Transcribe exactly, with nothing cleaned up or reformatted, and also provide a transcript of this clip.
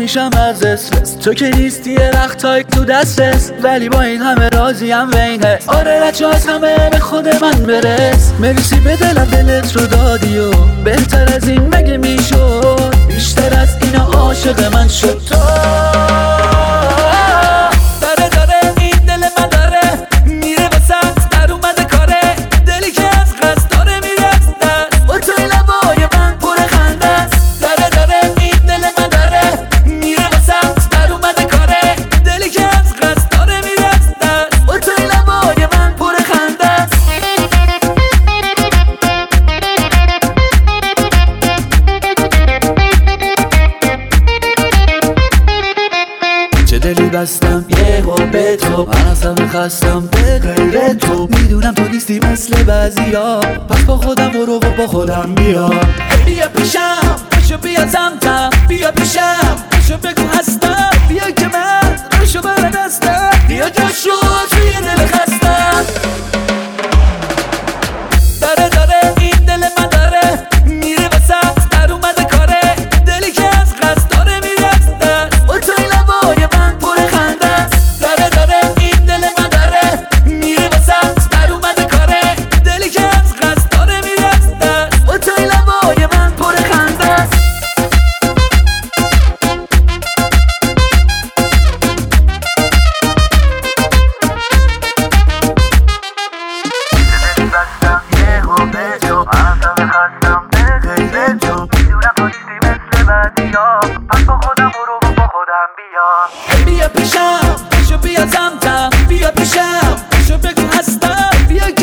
میشم از استرس. تو که نیستی یه وقتایی تو دسترس، ولی با این همه راضیم و این حس. آره بچه از همه به خود من برس. مرسی به دلم دلت رو دادی و بهتر از این مگه میشد؟ بیشتر از این عاشق من شد تو. داره داره این دل من داره میره وسط در اومده کاره. دلی که از قصد داره میره از دست با توی لبای من پر خنده است. داره داره این دل من داره میره وسط در اومده کاره. دلی که از قصد داره میره از دست با توی لبای من پر خنده است. چه دلی بستم یه به تو، من اصلا خستم به غیر تو. میدونم تو نیستی مثل بعضیا، پس با خودم برو و با خودم بیا. بیا پیشم بشو بیا سمتم، بیا پیشم بشو بگو هستم. بیا که من روشو بر دستم، بیا جاشو توی دل خستم. داره داره این دل من داره میره وسط در اومده کاره. دلی که از قصد داره میره از دست با توی لبای من پر خنده است. داره داره این دل من داره میره وسط در اومده کاره. دلی که از قصد داره میره از دست با توی لبای من پر خنده است. بیا پیشم بشو بیا سمتم، بیا پیشم بشو بگو هستم. بیا